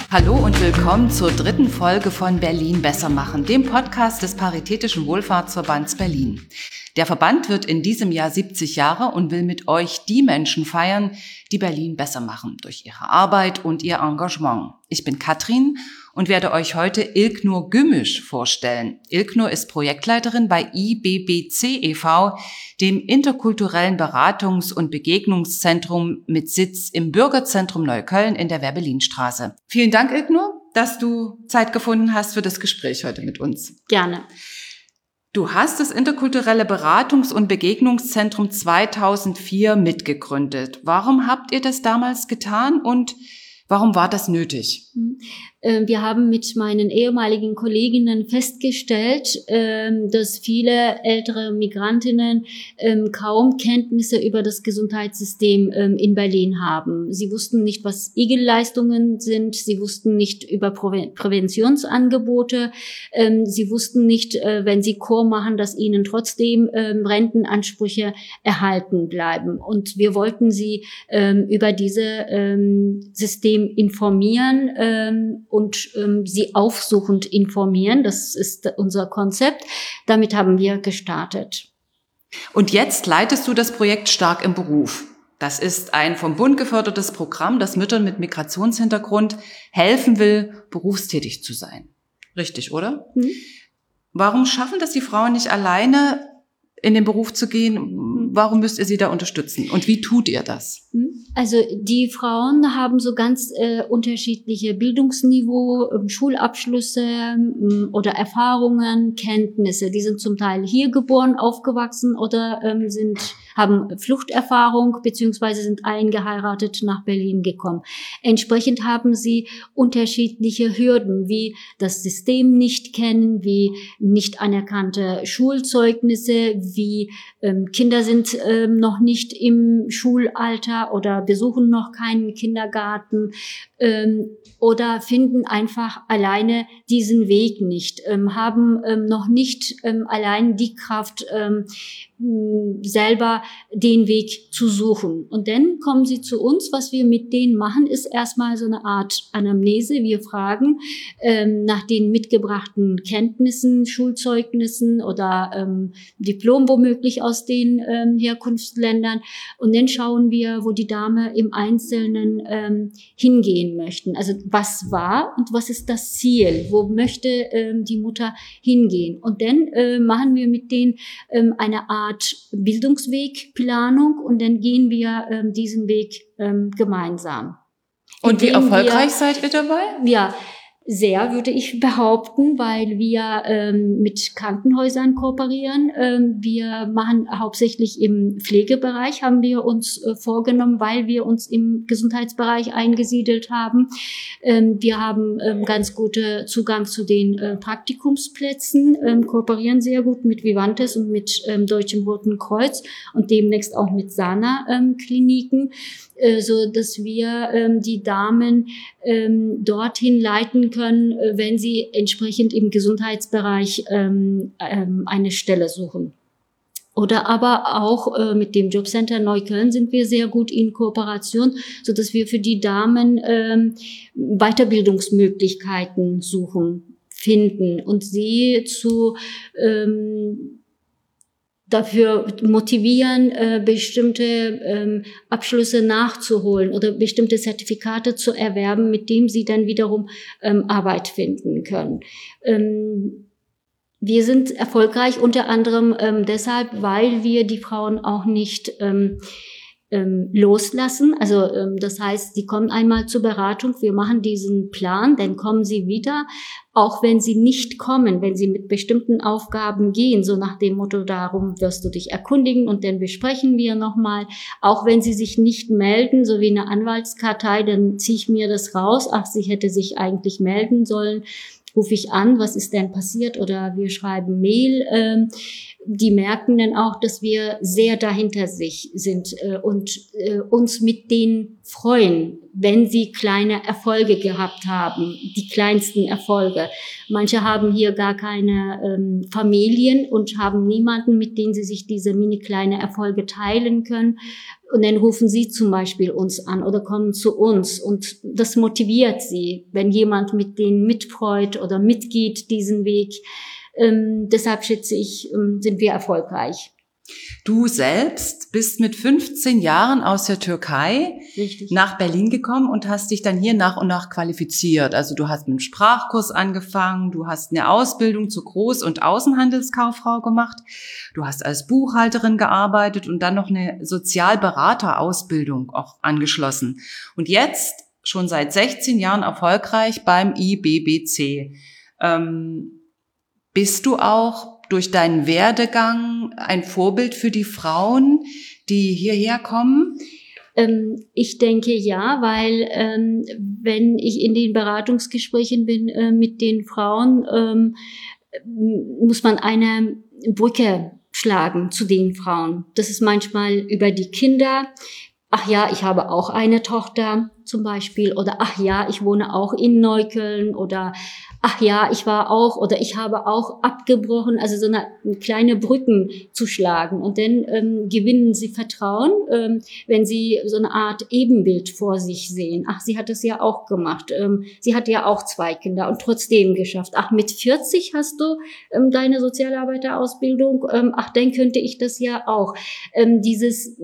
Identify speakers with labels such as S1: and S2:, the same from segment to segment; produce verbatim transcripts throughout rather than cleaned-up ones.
S1: Hallo und willkommen zur dritten Folge von Berlin besser machen, dem Podcast des Paritätischen Wohlfahrtsverbands Berlin. Der Verband wird in diesem Jahr siebzig Jahre und will mit euch die Menschen feiern, die Berlin besser machen durch ihre Arbeit und ihr Engagement. Ich bin Katrin und werde euch heute Ilknur Gümüş vorstellen. Ilknur ist Projektleiterin bei I B B C e V, dem interkulturellen Beratungs- und Begegnungszentrum mit Sitz im Bürgerzentrum Neukölln in der Werbelinstraße. Vielen Dank, Ilknur, dass du Zeit gefunden hast für das Gespräch heute mit uns.
S2: Gerne.
S1: Du hast das interkulturelle Beratungs- und Begegnungszentrum zweitausendvier mitgegründet. Warum habt ihr das damals getan und warum war das nötig?
S2: Wir haben mit meinen ehemaligen Kolleginnen festgestellt, dass viele ältere Migrantinnen kaum Kenntnisse über das Gesundheitssystem in Berlin haben. Sie wussten nicht, was I G E L-Leistungen sind. Sie wussten nicht über Präventionsangebote. Sie wussten nicht, wenn sie Kur machen, dass ihnen trotzdem Rentenansprüche erhalten bleiben. Und wir wollten sie über dieses System informieren und ähm, sie aufsuchend informieren. Das ist unser Konzept. Damit haben wir gestartet.
S1: Und jetzt leitest du das Projekt Stark im Beruf. Das ist ein vom Bund gefördertes Programm, das Müttern mit Migrationshintergrund helfen will, berufstätig zu sein. Richtig, oder? Mhm. Warum schaffen das die Frauen nicht alleine, in den Beruf zu gehen? Warum müsst ihr sie da unterstützen? Und wie tut ihr das?
S2: Also die Frauen haben so ganz äh, unterschiedliche Bildungsniveau, äh, Schulabschlüsse äh, oder Erfahrungen, Kenntnisse. Die sind zum Teil hier geboren, aufgewachsen oder ähm, sind haben Fluchterfahrung beziehungsweise sind eingeheiratet nach Berlin gekommen. Entsprechend haben sie unterschiedliche Hürden, wie das System nicht kennen, wie nicht anerkannte Schulzeugnisse, wie ähm, Kinder sind ähm, noch nicht im Schulalter oder besuchen noch keinen Kindergarten ähm, oder finden einfach alleine diesen Weg nicht, ähm, haben ähm, noch nicht ähm, allein die Kraft, ähm, selber den Weg zu suchen. Und dann kommen sie zu uns. Was wir mit denen machen, ist erstmal so eine Art Anamnese. Wir fragen ähm, nach den mitgebrachten Kenntnissen, Schulzeugnissen oder ähm, Diplom womöglich aus den ähm, Herkunftsländern. Und dann schauen wir, wo die Dame im Einzelnen ähm, hingehen möchten. Also was war und was ist das Ziel? Wo möchte ähm, die Mutter hingehen? Und dann äh, machen wir mit denen ähm, eine Art Bildungswegplanung und dann gehen wir ähm, diesen Weg ähm, gemeinsam.
S1: Und wie erfolgreich wir, seid ihr dabei?
S2: Ja, sehr, würde ich behaupten, weil wir ähm, mit Krankenhäusern kooperieren. Ähm, wir machen hauptsächlich im Pflegebereich, haben wir uns äh, vorgenommen, weil wir uns im Gesundheitsbereich eingesiedelt haben. Ähm, wir haben ähm, ganz guten Zugang zu den äh, Praktikumsplätzen, ähm, kooperieren sehr gut mit Vivantes und mit ähm, Deutschem Roten Kreuz und demnächst auch mit Sana-Kliniken. Ähm, so dass wir ähm, die Damen ähm, dorthin leiten können, äh, wenn sie entsprechend im Gesundheitsbereich ähm, ähm, eine Stelle suchen. Oder aber auch äh, mit dem Jobcenter Neukölln sind wir sehr gut in Kooperation, so dass wir für die Damen ähm, Weiterbildungsmöglichkeiten suchen, finden und sie zu ähm, dafür motivieren, äh, bestimmte ähm, Abschlüsse nachzuholen oder bestimmte Zertifikate zu erwerben, mit dem sie dann wiederum ähm, Arbeit finden können. Ähm, wir sind erfolgreich unter anderem ähm, deshalb, weil wir die Frauen auch nicht ähm, ähm, loslassen. Also ähm, das heißt, sie kommen einmal zur Beratung, wir machen diesen Plan, dann kommen sie wieder, auch wenn sie nicht kommen, wenn sie mit bestimmten Aufgaben gehen, so nach dem Motto, darum wirst du dich erkundigen und dann besprechen wir nochmal. Auch wenn sie sich nicht melden, so wie eine Anwaltskartei, dann ziehe ich mir das raus. Ach, sie hätte sich eigentlich melden sollen. Rufe ich an, was ist denn passiert? Oder wir schreiben Mail. Ähm, die merken dann auch, dass wir sehr dahinter sich sind äh, und äh, uns mit denen freuen, wenn sie kleine Erfolge gehabt haben, die kleinsten Erfolge. Manche haben hier gar keine ähm, Familien und haben niemanden, mit dem sie sich diese mini kleine Erfolge teilen können. Und dann rufen sie zum Beispiel uns an oder kommen zu uns und das motiviert sie, wenn jemand mit denen mitfreut oder mitgeht diesen Weg. Ähm, deshalb schätze ich, ähm, sind wir erfolgreich.
S1: Du selbst bist mit fünfzehn Jahren aus der Türkei
S2: Richtig.
S1: nach Berlin gekommen und hast dich dann hier nach und nach qualifiziert. Also du hast mit einem Sprachkurs angefangen, du hast eine Ausbildung zur Groß- und Außenhandelskauffrau gemacht, du hast als Buchhalterin gearbeitet und dann noch eine Sozialberaterausbildung auch angeschlossen. Und jetzt schon seit sechzehn Jahren erfolgreich beim I B B C. Ähm, bist du auch durch deinen Werdegang ein Vorbild für die Frauen, die hierher kommen?
S2: Ähm, ich denke ja, weil ähm, wenn ich in den Beratungsgesprächen bin äh, mit den Frauen, ähm, muss man eine Brücke schlagen zu den Frauen. Das ist manchmal über die Kinder. Ach ja, ich habe auch eine Tochter zum Beispiel. Oder ach ja, ich wohne auch in Neukölln. Oder ach ja, ich war auch oder ich habe auch abgebrochen. Also so eine, eine kleine Brücken zu schlagen. Und dann ähm, gewinnen sie Vertrauen, ähm, wenn sie so eine Art Ebenbild vor sich sehen. Ach, sie hat das ja auch gemacht. Ähm, sie hat ja auch zwei Kinder und trotzdem geschafft. Ach, mit vierzig hast du ähm, deine Sozialarbeiterausbildung. Ähm, ach, dann könnte ich das ja auch. Ähm, dieses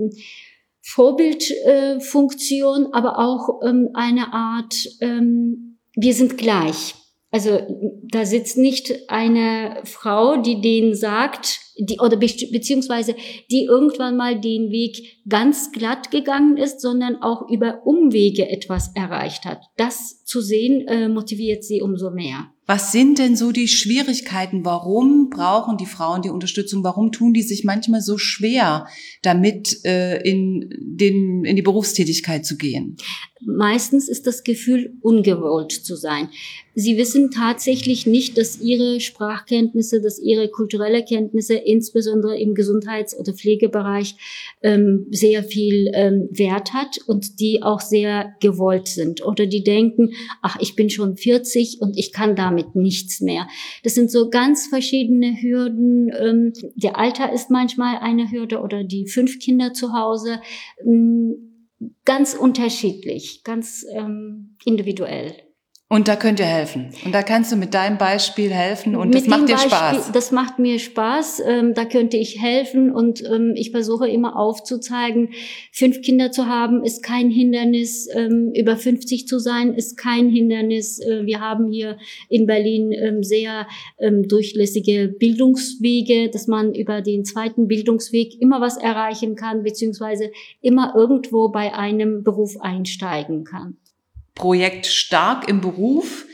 S2: Vorbildfunktion, äh, aber auch ähm, eine Art, ähm, wir sind gleich. Also da sitzt nicht eine Frau, die denen sagt, die oder be- beziehungsweise die irgendwann mal den Weg ganz glatt gegangen ist, sondern auch über Umwege etwas erreicht hat. Das zu sehen, äh, motiviert sie umso mehr.
S1: Was sind denn so die Schwierigkeiten? Warum brauchen die Frauen die Unterstützung? Warum tun die sich manchmal so schwer, damit äh, in, den, in die Berufstätigkeit zu gehen?
S2: Meistens ist das Gefühl, ungewollt zu sein. Sie wissen tatsächlich nicht, dass ihre Sprachkenntnisse, dass ihre kulturelle Kenntnisse, insbesondere im Gesundheits- oder Pflegebereich, ähm, sehr viel ähm, Wert hat und die auch sehr gewollt sind. Oder die denken, ach, ich bin schon vierzig und ich kann damit nichts mehr. Das sind so ganz verschiedene Hürden. Ähm, der Alter ist manchmal eine Hürde oder die fünf Kinder zu Hause. Ähm, Ganz unterschiedlich, ganz ähm, individuell.
S1: Und da könnt ihr helfen. Und da kannst du mit deinem Beispiel helfen und das
S2: Mit
S1: macht dir
S2: Beispiel,
S1: Spaß.
S2: Das macht mir Spaß. Ähm, da könnte ich helfen und ähm, ich versuche immer aufzuzeigen, fünf Kinder zu haben ist kein Hindernis. Ähm, über fünfzig zu sein ist kein Hindernis. Äh, wir haben hier in Berlin ähm, sehr ähm, durchlässige Bildungswege, dass man über den zweiten Bildungsweg immer was erreichen kann, beziehungsweise immer irgendwo bei einem Beruf einsteigen kann.
S1: Projekt Stark im Beruf.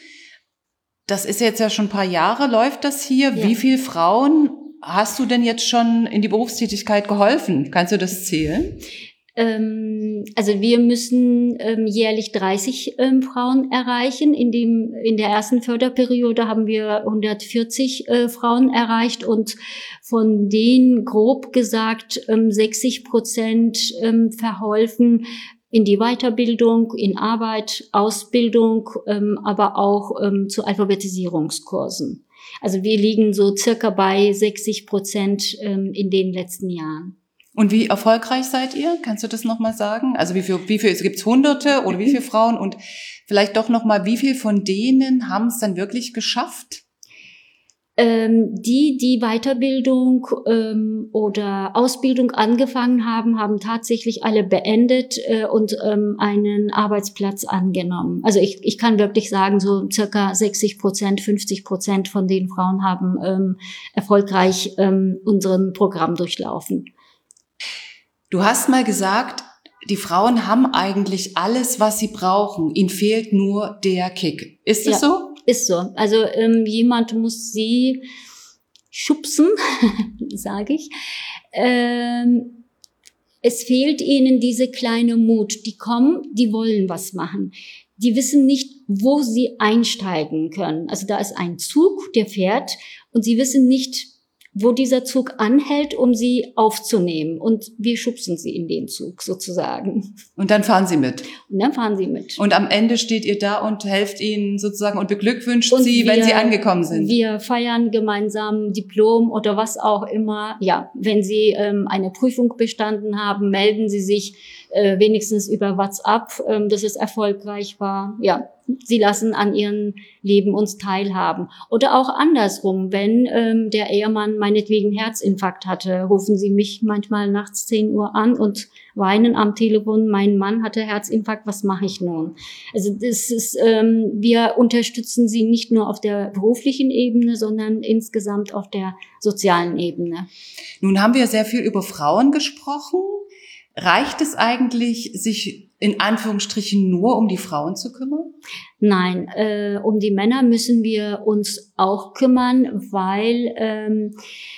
S1: Das ist jetzt ja schon ein paar Jahre, läuft das hier. Ja. Wie viele Frauen hast du denn jetzt schon in die Berufstätigkeit geholfen? Kannst du das zählen?
S2: Ähm, also wir müssen ähm, jährlich dreißig ähm, Frauen erreichen. In dem in der ersten Förderperiode haben wir hundertvierzig äh, Frauen erreicht und von denen grob gesagt ähm, sechzig Prozent ähm, verholfen in die Weiterbildung, in Arbeit, Ausbildung, ähm, aber auch ähm, zu Alphabetisierungskursen. Also wir liegen so circa bei sechzig Prozent ähm, in den letzten Jahren.
S1: Und wie erfolgreich seid ihr? Kannst du das nochmal sagen? Also wie viel, wie viel, gibt's Hunderte oder wie viele Frauen? Und vielleicht doch nochmal, wie viel von denen haben es dann wirklich geschafft?
S2: Ähm, die, die Weiterbildung ähm, oder Ausbildung angefangen haben, haben tatsächlich alle beendet äh, und ähm, einen Arbeitsplatz angenommen. Also ich, ich kann wirklich sagen, so circa sechzig Prozent, fünfzig Prozent von den Frauen haben ähm, erfolgreich ähm, unseren Programm durchlaufen.
S1: Du hast mal gesagt, die Frauen haben eigentlich alles, was sie brauchen. Ihnen fehlt nur der Kick. Ist das ja so?
S2: Ist so. Also ähm, jemand muss sie schubsen, sage ich. Ähm, es fehlt ihnen diese kleine Mut. Die kommen, die wollen was machen. Die wissen nicht, wo sie einsteigen können. Also da ist ein Zug, der fährt und sie wissen nicht, wo dieser Zug anhält, um sie aufzunehmen. Und wir schubsen sie in den Zug sozusagen.
S1: Und dann fahren Sie mit?
S2: Und dann fahren Sie mit.
S1: Und am Ende steht ihr da und helft ihnen sozusagen und beglückwünscht
S2: und
S1: sie,
S2: wir,
S1: wenn sie angekommen sind?
S2: Wir feiern gemeinsam Diplom oder was auch immer. Ja, wenn Sie ähm, eine Prüfung bestanden haben, melden Sie sich äh, wenigstens über WhatsApp, ähm, dass es erfolgreich war. Ja, Sie lassen an ihrem Leben uns teilhaben. Oder auch andersrum, wenn ähm, der Ehemann meinetwegen Herzinfarkt hatte, rufen Sie mich manchmal nachts zehn Uhr an und weinen am Telefon, mein Mann hatte Herzinfarkt, was mache ich nun? Also das ist, ähm, wir unterstützen Sie nicht nur auf der beruflichen Ebene, sondern insgesamt auf der sozialen Ebene.
S1: Nun haben wir sehr viel über Frauen gesprochen. Reicht es eigentlich, sich in Anführungsstrichen nur um die Frauen zu kümmern?
S2: Nein, äh, um die Männer müssen wir uns auch kümmern, weil ähm,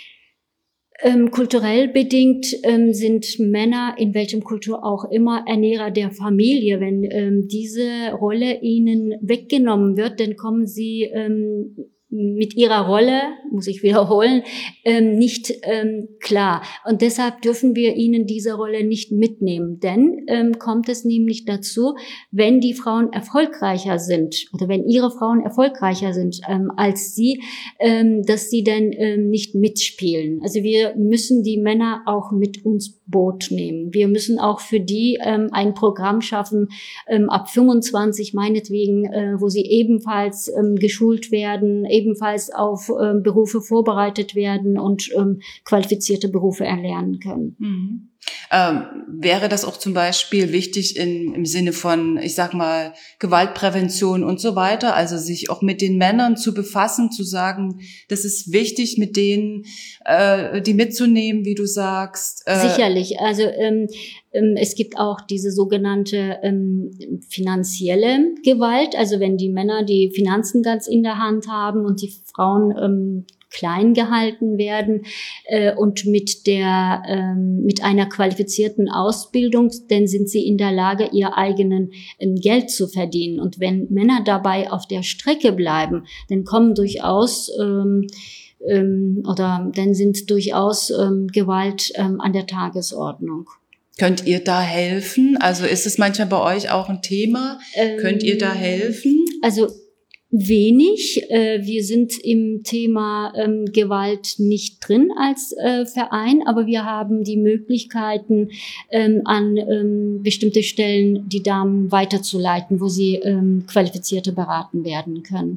S2: ähm, kulturell bedingt ähm, sind Männer, in welchem Kultur auch immer, Ernährer der Familie. Wenn ähm, diese Rolle ihnen weggenommen wird, dann kommen sie ähm, mit ihrer Rolle, muss ich wiederholen, ähm, nicht ähm, klar. Und deshalb dürfen wir ihnen diese Rolle nicht mitnehmen. Denn ähm, kommt es nämlich dazu, wenn die Frauen erfolgreicher sind oder wenn ihre Frauen erfolgreicher sind ähm, als sie, ähm, dass sie dann ähm, nicht mitspielen. Also wir müssen die Männer auch mit uns Boot nehmen. Wir müssen auch für die ähm, ein Programm schaffen, ähm, ab fünfundzwanzig meinetwegen, äh, wo sie ebenfalls ähm, geschult werden, ebenfalls auf ähm, Berufe vorbereitet werden und ähm, qualifizierte Berufe erlernen können.
S1: Mhm. Ähm, wäre das auch zum Beispiel wichtig in, im Sinne von, ich sag mal, Gewaltprävention und so weiter, also sich auch mit den Männern zu befassen, zu sagen, das ist wichtig, mit denen äh, die mitzunehmen, wie du sagst. Äh
S2: Sicherlich, also ähm, ähm, es gibt auch diese sogenannte ähm, finanzielle Gewalt, also wenn die Männer die Finanzen ganz in der Hand haben und die Frauen ähm, klein gehalten werden äh, und mit der ähm, mit einer qualifizierten Ausbildung, dann sind sie in der Lage, ihr eigenen ähm, Geld zu verdienen. Und wenn Männer dabei auf der Strecke bleiben, dann kommen durchaus ähm, ähm, oder dann sind durchaus ähm, Gewalt ähm, an der Tagesordnung.
S1: Könnt ihr da helfen? Also ist es manchmal bei euch auch ein Thema? Ähm, Könnt ihr da helfen?
S2: Also wenig. Wir sind im Thema ähm, Gewalt nicht drin als äh, Verein, aber wir haben die Möglichkeiten, ähm, an ähm, bestimmte Stellen die Damen weiterzuleiten, wo sie ähm, qualifizierte beraten werden können.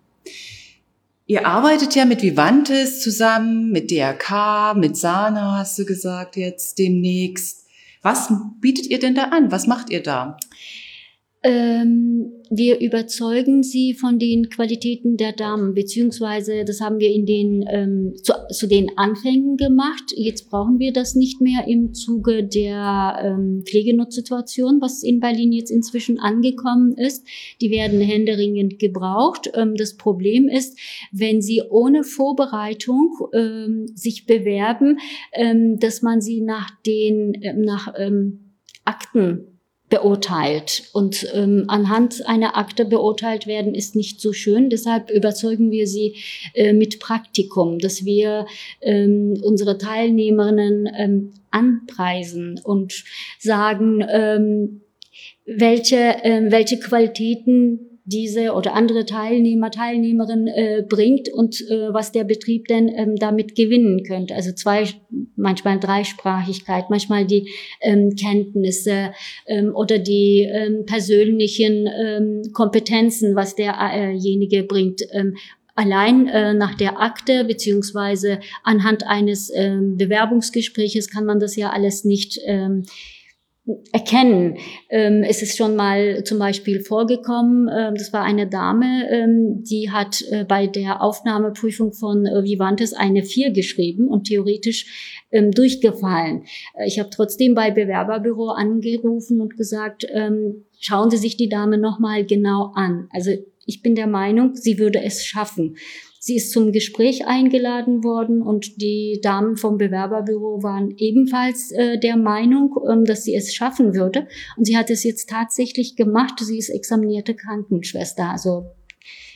S1: Ihr arbeitet ja mit Vivantes zusammen, mit D R K, mit Sana, hast du gesagt jetzt demnächst. Was bietet ihr denn da an? Was macht ihr da?
S2: Ähm, wir überzeugen sie von den Qualitäten der Damen, beziehungsweise das haben wir in den ähm, zu, zu den Anfängen gemacht. Jetzt brauchen wir das nicht mehr im Zuge der ähm, Pflegenotssituation, was in Berlin jetzt inzwischen angekommen ist. Die werden händeringend gebraucht. Ähm, das Problem ist, wenn sie ohne Vorbereitung ähm, sich bewerben, ähm, dass man sie nach den äh, nach ähm, Akten beurteilt. Und ähm, anhand einer Akte beurteilt werden, ist nicht so schön. Deshalb überzeugen wir sie äh, mit Praktikum, dass wir ähm, unsere Teilnehmerinnen ähm, anpreisen und sagen, ähm, welche, äh, welche Qualitäten diese oder andere Teilnehmer, Teilnehmerin äh, bringt und äh, was der Betrieb denn ähm, damit gewinnen könnte. Also zwei, manchmal Dreisprachigkeit, manchmal die ähm, Kenntnisse ähm, oder die ähm, persönlichen ähm, Kompetenzen, was derjenige bringt. Ähm, Allein äh, nach der Akte beziehungsweise anhand eines ähm, Bewerbungsgespräches kann man das ja alles nicht ähm, erkennen. Ähm, es ist schon mal zum Beispiel vorgekommen, ähm, das war eine Dame, ähm, die hat äh, bei der Aufnahmeprüfung von äh, Vivantes eine vier geschrieben und theoretisch ähm, durchgefallen. Äh, ich habe trotzdem bei Bewerberbüro angerufen und gesagt, ähm, schauen Sie sich die Dame nochmal genau an. Also ich bin der Meinung, sie würde es schaffen. Sie ist zum Gespräch eingeladen worden und die Damen vom Bewerberbüro waren ebenfalls äh, der Meinung, ähm, dass sie es schaffen würde. Und sie hat es jetzt tatsächlich gemacht. Sie ist examinierte Krankenschwester. Also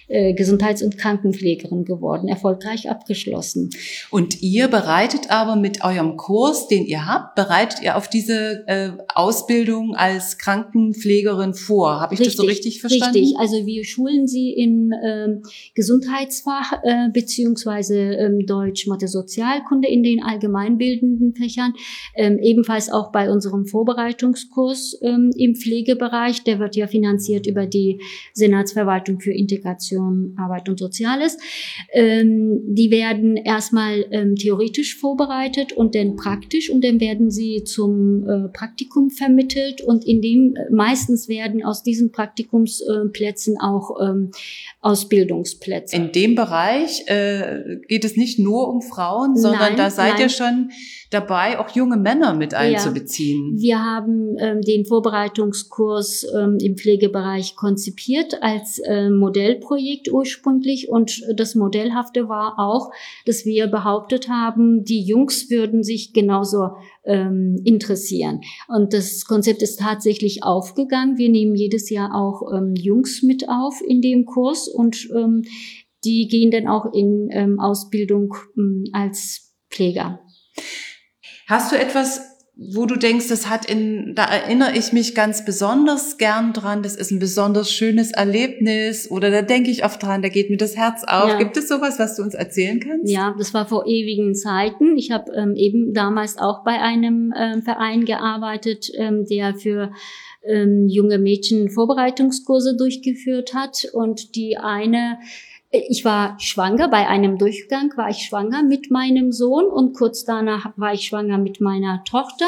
S2: äh, Gesundheits- und Krankenpflegerin geworden, erfolgreich abgeschlossen.
S1: Und ihr bereitet aber mit eurem Kurs, den ihr habt, bereitet ihr auf diese äh, Ausbildung als Krankenpflegerin vor. Habe ich richtig, das so richtig verstanden?
S2: Richtig, also wir schulen sie im ähm, Gesundheitsfach äh, beziehungsweise ähm, Deutsch, Mathe, Sozialkunde in den allgemeinbildenden Fächern, ähm, ebenfalls auch bei unserem Vorbereitungskurs ähm, im Pflegebereich, der wird ja finanziert über die Senatsverwaltung für Integration, Arbeit und Soziales. Ähm, die werden erstmal ähm, theoretisch vorbereitet und dann praktisch und dann werden sie zum äh, Praktikum vermittelt und in dem äh, meistens werden aus diesen Praktikumsplätzen äh, auch ähm, Ausbildungsplätze.
S1: In dem Bereich äh, geht es nicht nur um Frauen, sondern nein, da seid nein. ihr schon dabei, auch junge Männer mit einzubeziehen.
S2: Ja, wir haben ähm, den Vorbereitungskurs ähm, im Pflegebereich konzipiert als äh, Modellprojekt ursprünglich und das Modellhafte war auch, dass wir behauptet haben, die Jungs würden sich genauso ähm, interessieren. Und das Konzept ist tatsächlich aufgegangen. Wir nehmen jedes Jahr auch ähm, Jungs mit auf in dem Kurs und ähm, die gehen dann auch in ähm, Ausbildung ähm, als Pfleger.
S1: Hast du etwas, wo du denkst, das hat in, da erinnere ich mich ganz besonders gern dran, das ist ein besonders schönes Erlebnis oder da denke ich oft dran, da geht mir das Herz auf. Ja. Gibt es sowas, was du uns erzählen kannst?
S2: Ja, das war vor ewigen Zeiten. Ich habe ähm, eben damals auch bei einem ähm, Verein gearbeitet, ähm, der für ähm, junge Mädchen Vorbereitungskurse durchgeführt hat und die eine Ich war schwanger, bei einem Durchgang war ich schwanger mit meinem Sohn und kurz danach war ich schwanger mit meiner Tochter.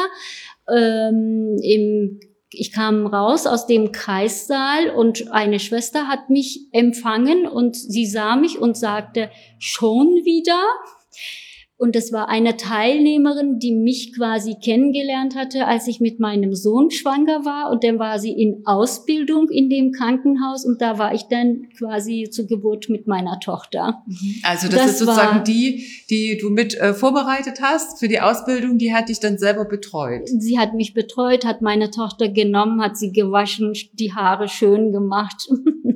S2: Ähm, im, ich kam raus aus dem Kreissaal und eine Schwester hat mich empfangen und sie sah mich und sagte, schon wieder? Und das war eine Teilnehmerin, die mich quasi kennengelernt hatte, als ich mit meinem Sohn schwanger war. Und dann war sie in Ausbildung in dem Krankenhaus und da war ich dann quasi zur Geburt mit meiner Tochter.
S1: Also das, das ist sozusagen die, die du mit äh, vorbereitet hast für die Ausbildung, die hat dich dann selber betreut.
S2: Sie hat mich betreut, hat meine Tochter genommen, hat sie gewaschen, die Haare schön gemacht.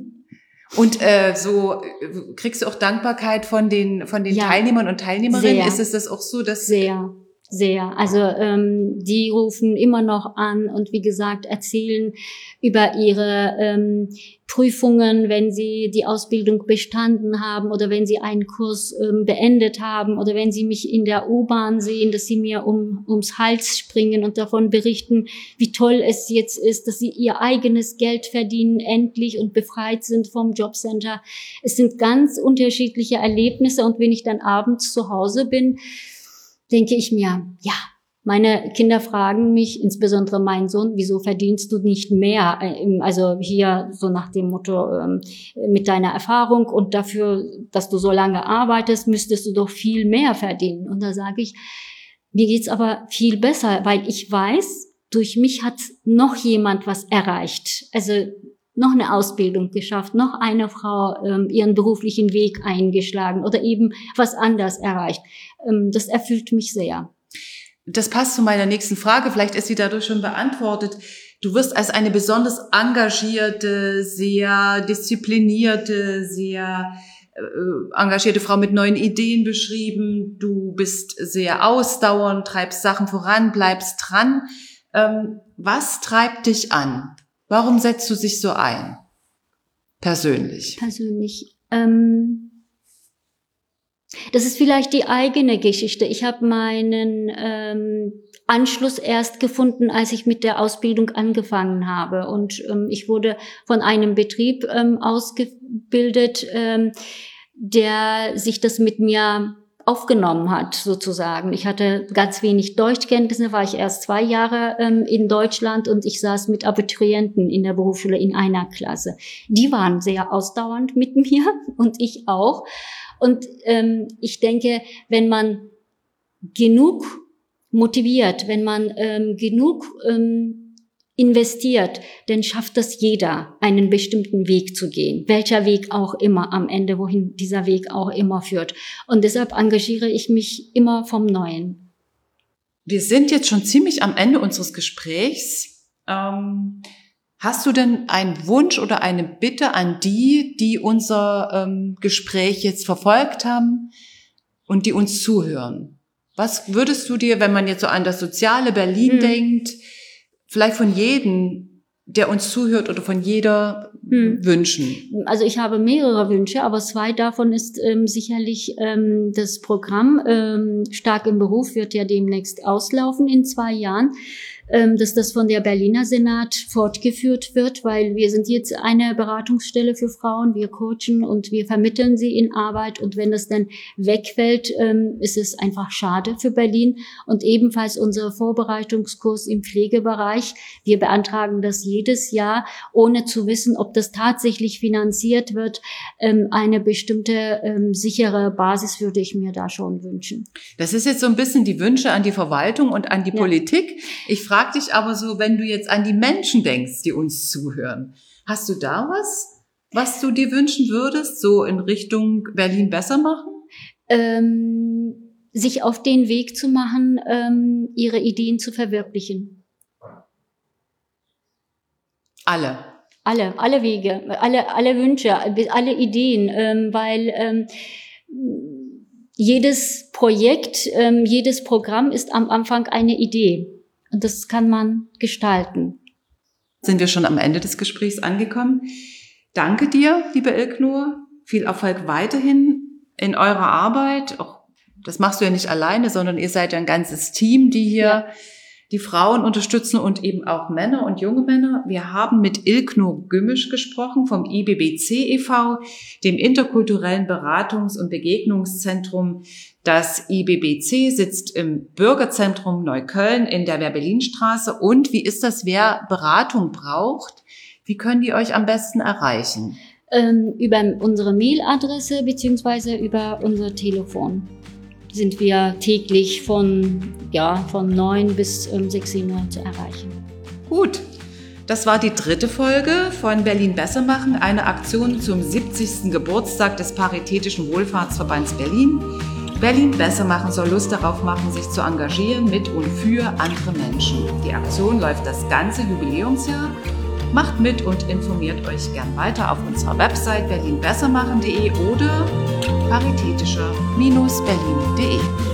S1: Und äh, so kriegst du auch Dankbarkeit von den von den ja, Teilnehmern und Teilnehmerinnen? Sehr, ist es das auch so, dass
S2: sehr, sehr. Also ähm, die rufen immer noch an und wie gesagt erzählen über ihre ähm, Prüfungen, wenn sie die Ausbildung bestanden haben oder wenn sie einen Kurs ähm, beendet haben oder wenn sie mich in der U-Bahn sehen, dass sie mir um ums Hals springen und davon berichten, wie toll es jetzt ist, dass sie ihr eigenes Geld verdienen, endlich und befreit sind vom Jobcenter. Es sind ganz unterschiedliche Erlebnisse und wenn ich dann abends zu Hause bin, denke ich mir, ja, meine Kinder fragen mich, insbesondere mein Sohn, wieso verdienst du nicht mehr? Also hier so nach dem Motto, mit deiner Erfahrung und dafür, dass du so lange arbeitest, müsstest du doch viel mehr verdienen. Und da sage ich, mir geht's aber viel besser, weil ich weiß, durch mich hat noch jemand was erreicht. Also noch eine Ausbildung geschafft, noch eine Frau ähm, ihren beruflichen Weg eingeschlagen oder eben was anders erreicht. Ähm, das erfüllt mich sehr.
S1: Das passt zu meiner nächsten Frage, vielleicht ist sie dadurch schon beantwortet. Du wirst als eine besonders engagierte, sehr disziplinierte, sehr äh, engagierte Frau mit neuen Ideen beschrieben. Du bist sehr ausdauernd, treibst Sachen voran, bleibst dran. Ähm, was treibt dich an? Warum setzt du dich so ein? Persönlich.
S2: Persönlich. Ähm Das ist vielleicht die eigene Geschichte. Ich habe meinen ähm, Anschluss erst gefunden, als ich mit der Ausbildung angefangen habe. Und ähm, ich wurde von einem Betrieb ähm, ausgebildet, ähm, der sich das mit mir aufgenommen hat, sozusagen. Ich hatte ganz wenig Deutschkenntnisse, war ich erst zwei Jahre ähm, in Deutschland und ich saß mit Abiturienten in der Berufsschule in einer Klasse. Die waren sehr ausdauernd mit mir und ich auch. Und ähm, ich denke, wenn man genug motiviert, wenn man ähm, genug ähm, investiert, dann schafft das jeder, einen bestimmten Weg zu gehen. Welcher Weg auch immer am Ende, wohin dieser Weg auch immer führt. Und deshalb engagiere ich mich immer vom Neuen.
S1: Wir sind jetzt schon ziemlich am Ende unseres Gesprächs. Ähm Hast du denn einen Wunsch oder eine Bitte an die, die unser ähm, Gespräch jetzt verfolgt haben und die uns zuhören? Was würdest du dir, wenn man jetzt so an das soziale Berlin hm. denkt, vielleicht von jedem, der uns zuhört oder von jeder hm. wünschen?
S2: Also ich habe mehrere Wünsche, aber zwei davon ist ähm, sicherlich ähm, das Programm ähm, Stark im Beruf wird ja demnächst auslaufen in zwei Jahren. Dass das von der Berliner Senat fortgeführt wird, weil wir sind jetzt eine Beratungsstelle für Frauen, wir coachen und wir vermitteln sie in Arbeit und wenn das dann wegfällt, ist es einfach schade für Berlin und ebenfalls unser Vorbereitungskurs im Pflegebereich. Wir beantragen das jedes Jahr, ohne zu wissen, ob das tatsächlich finanziert wird. Eine bestimmte sichere Basis würde ich mir da schon wünschen.
S1: Das ist jetzt so ein bisschen die Wünsche an die Verwaltung und an die ja. Politik. Ich frage dich aber so, wenn du jetzt an die Menschen denkst, die uns zuhören, hast du da was, was du dir wünschen würdest, so in Richtung Berlin besser machen?
S2: Ähm, sich auf den Weg zu machen, ähm, ihre Ideen zu verwirklichen.
S1: Alle?
S2: Alle, alle Wege, alle, alle Wünsche, alle Ideen, ähm, weil ähm, jedes Projekt, ähm, jedes Programm ist am Anfang eine Idee. Und das kann man gestalten.
S1: Sind wir schon am Ende des Gesprächs angekommen. Danke dir, liebe Ilknur. Viel Erfolg weiterhin in eurer Arbeit. Auch, das machst du ja nicht alleine, sondern ihr seid ja ein ganzes Team, die hier ja. die Frauen unterstützen und eben auch Männer und junge Männer. Wir haben mit Ilknur Gümmisch gesprochen vom I B B C e V, dem interkulturellen Beratungs- und Begegnungszentrum. Das I B B C sitzt im Bürgerzentrum Neukölln in der Wehr-Berlin-Straße. Und wie ist das, wer Beratung braucht? Wie können die euch am besten erreichen?
S2: Ähm, über unsere Mailadresse beziehungsweise über unser Telefon sind wir täglich von, ja, von neun bis ähm, sechzehn Uhr zu erreichen.
S1: Gut. Das war die dritte Folge von Berlin besser machen, eine Aktion zum siebzigsten Geburtstag des Paritätischen Wohlfahrtsverbands Berlin. Berlin besser machen soll Lust darauf machen, sich zu engagieren mit und für andere Menschen. Die Aktion läuft das ganze Jubiläumsjahr. Macht mit und informiert euch gern weiter auf unserer Website berlin besser machen punkt de oder paritätischer Bindestrich berlin punkt de.